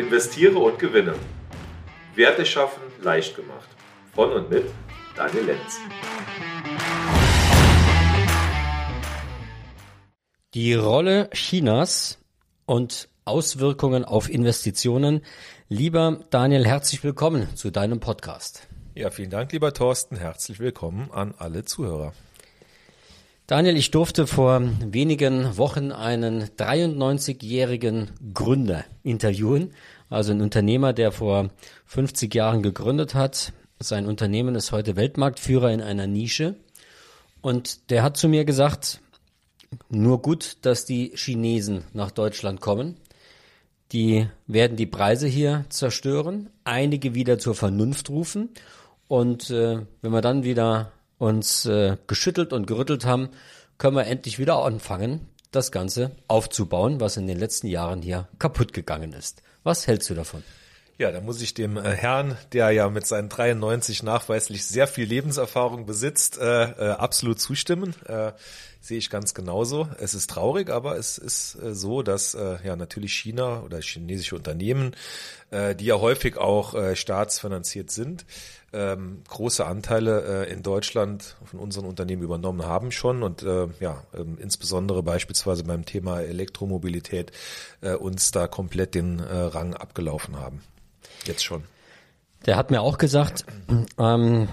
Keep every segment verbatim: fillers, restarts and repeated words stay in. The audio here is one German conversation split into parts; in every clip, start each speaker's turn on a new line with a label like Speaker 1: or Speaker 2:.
Speaker 1: Investiere und gewinne. Werte schaffen leicht gemacht. Von und mit Daniel Lenz.
Speaker 2: Die Rolle Chinas und Auswirkungen auf Investitionen. Lieber Daniel, herzlich willkommen zu deinem Podcast.
Speaker 3: Ja, vielen Dank, lieber Thorsten. Herzlich willkommen an alle Zuhörer.
Speaker 2: Daniel, ich durfte vor wenigen Wochen einen dreiundneunzigjährigen Gründer interviewen, also ein Unternehmer, der vor fünfzig Jahren gegründet hat. Sein Unternehmen ist heute Weltmarktführer in einer Nische und der hat zu mir gesagt, nur gut, dass die Chinesen nach Deutschland kommen. Die werden die Preise hier zerstören, einige wieder zur Vernunft rufen und äh, wenn wir dann wieder uns äh, geschüttelt und gerüttelt haben, können wir endlich wieder anfangen, das Ganze aufzubauen, was in den letzten Jahren hier kaputt gegangen ist. Was hältst du davon?
Speaker 3: Ja, da muss ich dem äh, Herrn, der ja mit seinen dreiundneunzig nachweislich sehr viel Lebenserfahrung besitzt, äh, äh, absolut zustimmen. Äh, sehe ich ganz genauso. Es ist traurig, aber es ist äh, so, dass äh, ja natürlich China oder chinesische Unternehmen, äh, die ja häufig auch äh, staatsfinanziert sind, ähm, große Anteile äh, in Deutschland von unseren Unternehmen übernommen haben schon und äh, ja äh, insbesondere beispielsweise beim Thema Elektromobilität äh, uns da komplett den äh, Rang abgelaufen haben. Jetzt schon.
Speaker 2: Der hat mir auch gesagt, ähm,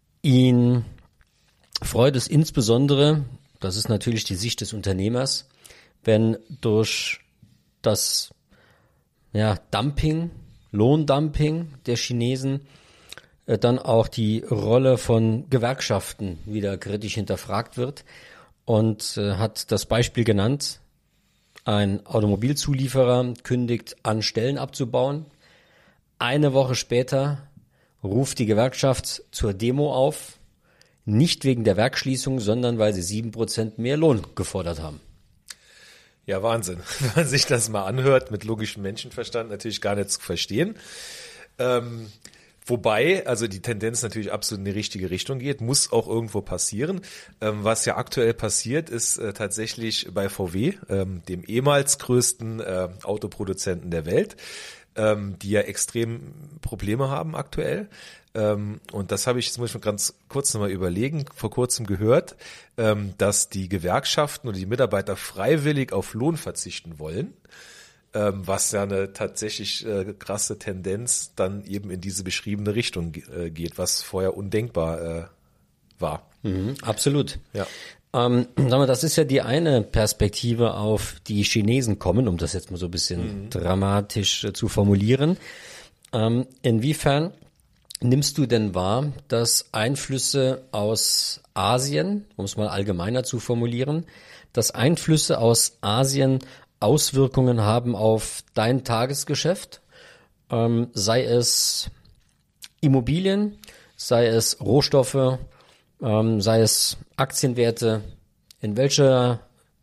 Speaker 2: ihn freut es insbesondere, das ist natürlich die Sicht des Unternehmers, wenn durch das ja, Dumping, Lohndumping der Chinesen äh, dann auch die Rolle von Gewerkschaften wieder kritisch hinterfragt wird und äh, hat das Beispiel genannt, ein Automobilzulieferer kündigt an, Stellen abzubauen. Eine Woche später ruft die Gewerkschaft zur Demo auf, nicht wegen der Werksschließung, sondern weil sie sieben Prozent mehr Lohn gefordert haben.
Speaker 3: Ja, Wahnsinn. Wenn man sich das mal anhört, mit logischem Menschenverstand natürlich gar nicht zu verstehen. Ähm, wobei, also die Tendenz natürlich absolut in die richtige Richtung geht, muss auch irgendwo passieren. Ähm, was ja aktuell passiert, ist äh, tatsächlich bei V W, ähm, dem ehemals größten äh, Autoproduzenten der Welt, ähm, die ja extrem Probleme haben aktuell. Ähm, und das habe ich, jetzt muss ich mal ganz kurz nochmal überlegen, vor kurzem gehört, ähm, dass die Gewerkschaften oder die Mitarbeiter freiwillig auf Lohn verzichten wollen, ähm, was ja eine tatsächlich äh, krasse Tendenz dann eben in diese beschriebene Richtung äh, geht, was vorher undenkbar äh, war.
Speaker 2: Mhm, absolut.
Speaker 3: Ja.
Speaker 2: Ähm, sagen wir, das ist ja die eine Perspektive, auf die Chinesen kommen, um das jetzt mal so ein bisschen mhm. dramatisch äh, zu formulieren. Ähm, inwiefern nimmst du denn wahr, dass Einflüsse aus Asien, um es mal allgemeiner zu formulieren, dass Einflüsse aus Asien Auswirkungen haben auf dein Tagesgeschäft, ähm, sei es Immobilien, sei es Rohstoffe, ähm, sei es Aktienwerte? In welcher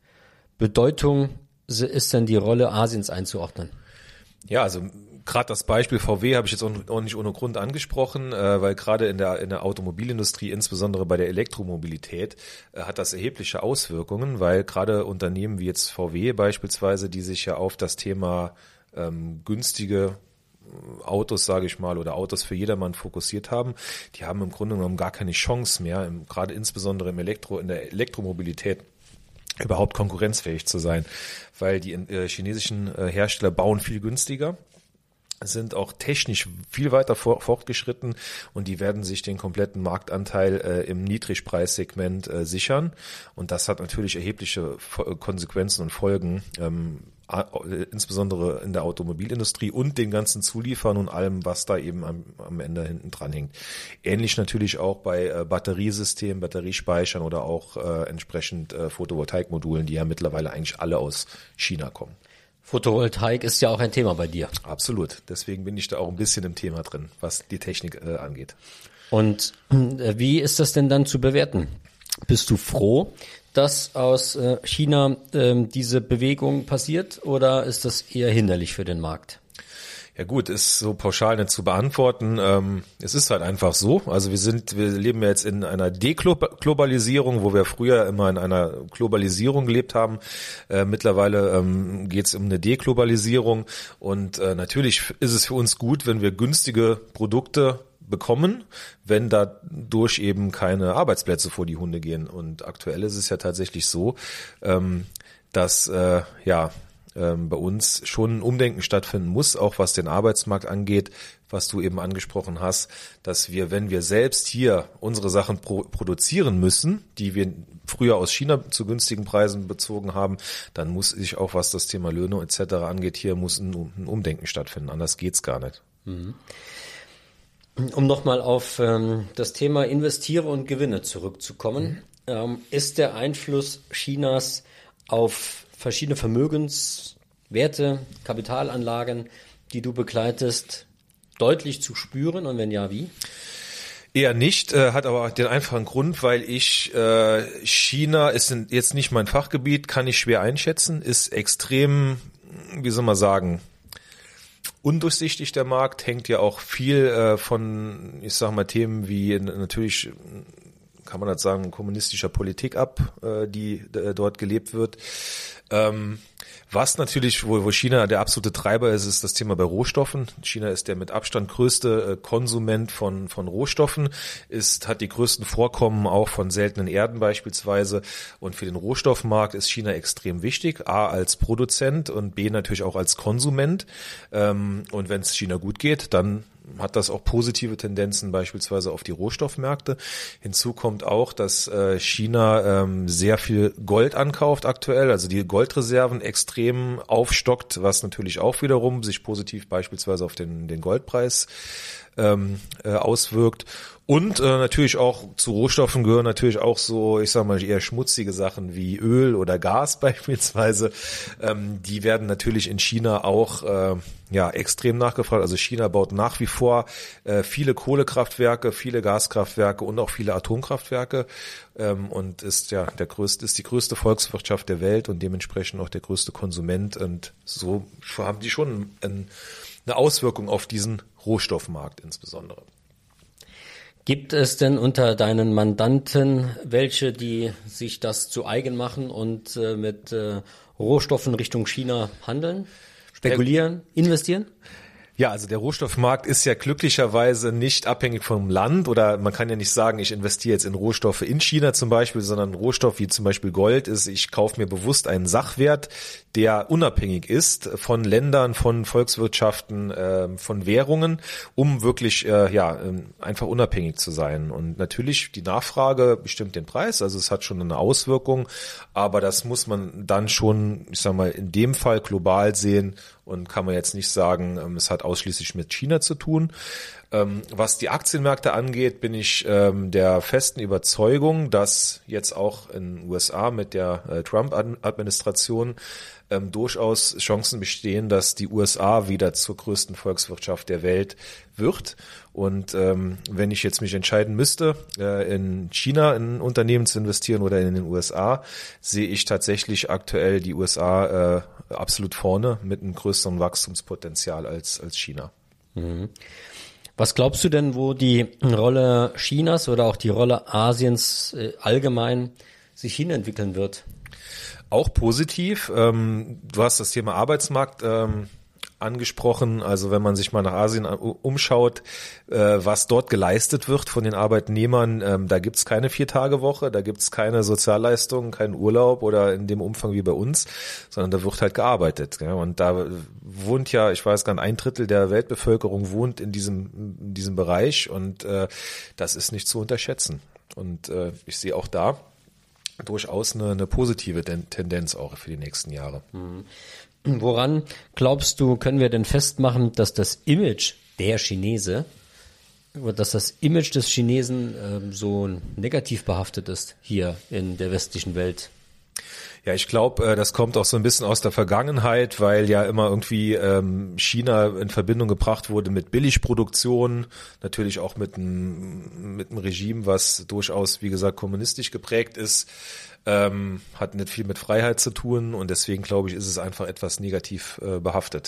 Speaker 2: Bedeutung ist denn die Rolle Asiens einzuordnen?
Speaker 3: Ja, also gerade das Beispiel V W habe ich jetzt auch nicht ohne Grund angesprochen, äh, weil gerade in der in der Automobilindustrie, insbesondere bei der Elektromobilität, äh, hat das erhebliche Auswirkungen, weil gerade Unternehmen wie jetzt V W beispielsweise, die sich ja auf das Thema ähm, günstige Autos, sage ich mal, oder Autos für jedermann fokussiert haben, die haben im Grunde genommen gar keine Chance mehr, im, gerade insbesondere im Elektro, in der Elektromobilität überhaupt konkurrenzfähig zu sein, weil die äh, chinesischen äh, Hersteller bauen viel günstiger, sind auch technisch viel weiter vor, fortgeschritten und die werden sich den kompletten Marktanteil äh, im Niedrigpreissegment äh, sichern und das hat natürlich erhebliche Konsequenzen und Folgen, ähm, insbesondere in der Automobilindustrie und den ganzen Zuliefern und allem, was da eben am, am Ende hinten dran hängt. Ähnlich natürlich auch bei äh, Batteriesystemen, Batteriespeichern oder auch äh, entsprechend äh, Photovoltaikmodulen, die ja mittlerweile eigentlich alle aus China kommen.
Speaker 2: Photovoltaik ist ja auch ein Thema bei dir.
Speaker 3: Absolut. Deswegen bin ich da auch ein bisschen im Thema drin, was die Technik äh, angeht.
Speaker 2: Und äh, wie ist das denn dann zu bewerten? Bist du froh, dass aus äh, China äh, diese Bewegung passiert oder ist das eher hinderlich für den Markt?
Speaker 3: Ja gut, ist so pauschal nicht zu beantworten. Ähm, es ist halt einfach so. Also wir sind, wir leben ja jetzt in einer Deglobalisierung, wo wir früher immer in einer Globalisierung gelebt haben. Äh, mittlerweile ähm, geht es um eine Deglobalisierung und äh, natürlich ist es für uns gut, wenn wir günstige Produkte bekommen, wenn dadurch eben keine Arbeitsplätze vor die Hunde gehen. Und aktuell ist es ja tatsächlich so, ähm, dass äh, ja ähm, bei uns schon ein Umdenken stattfinden muss, auch was den Arbeitsmarkt angeht, was du eben angesprochen hast, dass wir, wenn wir selbst hier unsere Sachen pro- produzieren müssen, die wir früher aus China zu günstigen Preisen bezogen haben, dann muss sich auch, was das Thema Löhne et cetera angeht, hier muss ein, ein Umdenken stattfinden. Anders geht's gar nicht.
Speaker 2: Mhm. Um nochmal auf ähm, das Thema Investiere und Gewinne zurückzukommen, mhm. ähm, ist der Einfluss Chinas auf verschiedene Vermögenswerte, Kapitalanlagen, die du begleitest, deutlich zu spüren und wenn ja, wie?
Speaker 3: Eher nicht, äh, hat aber den einfachen Grund, weil ich, äh, China ist jetzt nicht mein Fachgebiet, kann ich schwer einschätzen, ist extrem, wie soll man sagen, undurchsichtig der Markt, hängt ja auch viel äh, von, ich sag mal, Themen wie natürlich, kann man das sagen, kommunistischer Politik ab, äh, die äh, dort gelebt wird. Ähm, was natürlich, wo, wo China der absolute Treiber ist, ist das Thema bei Rohstoffen. China ist der mit Abstand größte äh, Konsument von von Rohstoffen, ist hat die größten Vorkommen auch von seltenen Erden beispielsweise. Und für den Rohstoffmarkt ist China extrem wichtig, A als Produzent und B natürlich auch als Konsument. Ähm, und wenn es China gut geht, dann hat das auch positive Tendenzen beispielsweise auf die Rohstoffmärkte. Hinzu kommt auch, dass äh, China ähm, sehr viel Gold ankauft aktuell, also die Goldreserven extrem aufstockt, was natürlich auch wiederum sich positiv beispielsweise auf den, den Goldpreis ähm, äh, auswirkt. Und äh, natürlich auch zu Rohstoffen gehören natürlich auch so, ich sag mal, eher schmutzige Sachen wie Öl oder Gas beispielsweise. Ähm, die werden natürlich in China auch äh, ja extrem nachgefragt. Also China baut nach wie vor äh, viele Kohlekraftwerke, viele Gaskraftwerke und auch viele Atomkraftwerke ähm, und ist ja der größte, ist die größte Volkswirtschaft der Welt und dementsprechend auch der größte Konsument. Und so haben die schon ein, eine Auswirkung auf diesen Rohstoffmarkt insbesondere.
Speaker 2: Gibt es denn unter deinen Mandanten welche, die sich das zu eigen machen und äh, mit äh, Rohstoffen Richtung China handeln, spekulieren, investieren?
Speaker 3: Ja, also der Rohstoffmarkt ist ja glücklicherweise nicht abhängig vom Land oder man kann ja nicht sagen, ich investiere jetzt in Rohstoffe in China zum Beispiel, sondern ein Rohstoff wie zum Beispiel Gold ist, ich kaufe mir bewusst einen Sachwert, der unabhängig ist von Ländern, von Volkswirtschaften, äh, von Währungen, um wirklich äh, ja einfach unabhängig zu sein. Und natürlich die Nachfrage bestimmt den Preis, also es hat schon eine Auswirkung, aber das muss man dann schon, ich sag mal, in dem Fall global sehen und kann man jetzt nicht sagen, es hat ausschließlich mit China zu tun. Was die Aktienmärkte angeht, bin ich der festen Überzeugung, dass jetzt auch in den U S A mit der Trump-Administration durchaus Chancen bestehen, dass die U S A wieder zur größten Volkswirtschaft der Welt wird. Und ähm, wenn ich jetzt mich entscheiden müsste, äh, in China in ein Unternehmen zu investieren oder in den U S A, sehe ich tatsächlich aktuell die U S A äh, absolut vorne mit einem größeren Wachstumspotenzial als als China.
Speaker 2: Mhm. Was glaubst du denn, wo die Rolle Chinas oder auch die Rolle Asiens äh, allgemein sich hinentwickeln wird?
Speaker 3: Auch positiv. Ähm, du hast das Thema Arbeitsmarkt ähm, angesprochen. Also wenn man sich mal nach Asien umschaut, äh, was dort geleistet wird von den Arbeitnehmern, ähm, da gibt's keine Vier-Tage-Woche, da gibt's keine Sozialleistungen, keinen Urlaub oder in dem Umfang wie bei uns, sondern da wird halt gearbeitet. Ja? Und da wohnt ja, ich weiß gar nicht, ein Drittel der Weltbevölkerung wohnt in diesem in diesem Bereich und äh, das ist nicht zu unterschätzen. Und äh, ich sehe auch da durchaus eine, eine positive Tendenz auch für die nächsten Jahre.
Speaker 2: Mhm. Woran glaubst du, können wir denn festmachen, dass das Image der Chinese, dass das Image des Chinesen ähm, so negativ behaftet ist hier in der westlichen Welt?
Speaker 3: Ja, ich glaube, das kommt auch so ein bisschen aus der Vergangenheit, weil ja immer irgendwie ähm, China in Verbindung gebracht wurde mit Billigproduktion, natürlich auch mit einem mit einem Regime, was durchaus, wie gesagt, kommunistisch geprägt ist, ähm, hat nicht viel mit Freiheit zu tun und deswegen glaube ich, ist es einfach etwas negativ äh, behaftet.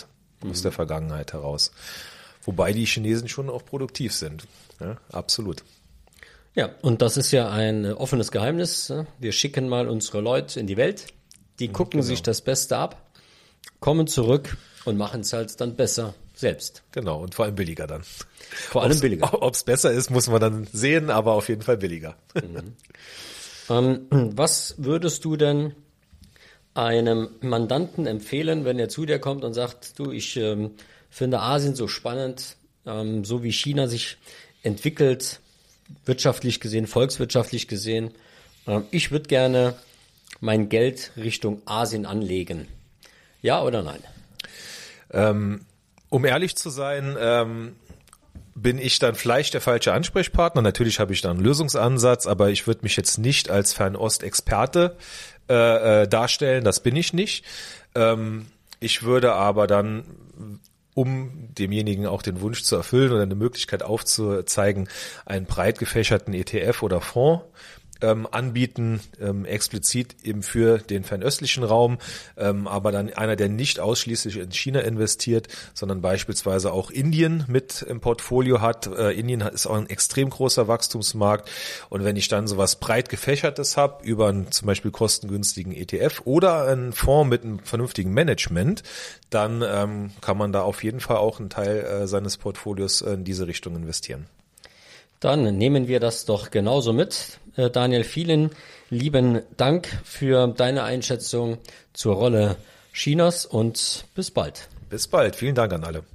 Speaker 3: aus mhm. der Vergangenheit heraus. Wobei die Chinesen schon auch produktiv sind. Ja, absolut.
Speaker 2: Ja, und das ist ja ein offenes Geheimnis. Wir schicken mal unsere Leute in die Welt, die gucken genau. sich das Beste ab, kommen zurück und machen es halt dann besser selbst.
Speaker 3: Genau, und vor allem billiger dann.
Speaker 2: Vor allem
Speaker 3: ob's,
Speaker 2: billiger.
Speaker 3: Ob es besser ist, muss man dann sehen, aber auf jeden Fall billiger.
Speaker 2: Mhm. Ähm, was würdest du denn einem Mandanten empfehlen, wenn er zu dir kommt und sagt, du, ich ähm, finde Asien so spannend, ähm, so wie China sich entwickelt, wirtschaftlich gesehen, volkswirtschaftlich gesehen, ähm, ich würde gerne mein Geld Richtung Asien anlegen. Ja oder nein?
Speaker 3: Ähm, um ehrlich zu sein, ähm, bin ich dann vielleicht der falsche Ansprechpartner. Natürlich habe ich da einen Lösungsansatz, aber ich würde mich jetzt nicht als Fernost-Experte äh, äh, darstellen. Das bin ich nicht. Ähm, ich würde aber dann, um demjenigen auch den Wunsch zu erfüllen oder eine Möglichkeit aufzuzeigen, einen breit gefächerten E T F oder Fonds ähm, anbieten, ähm, explizit eben für den fernöstlichen Raum, ähm, aber dann einer, der nicht ausschließlich in China investiert, sondern beispielsweise auch Indien mit im Portfolio hat. Äh, Indien ist auch ein extrem großer Wachstumsmarkt und wenn ich dann sowas breit gefächertes habe, über einen zum Beispiel kostengünstigen E T F oder einen Fonds mit einem vernünftigen Management, dann ähm, kann man da auf jeden Fall auch einen Teil äh, seines Portfolios äh, in diese Richtung investieren.
Speaker 2: Dann nehmen wir das doch genauso mit. Äh, Daniel, vielen lieben Dank für deine Einschätzung zur Rolle Chinas und bis bald.
Speaker 3: Bis bald. Vielen Dank an alle.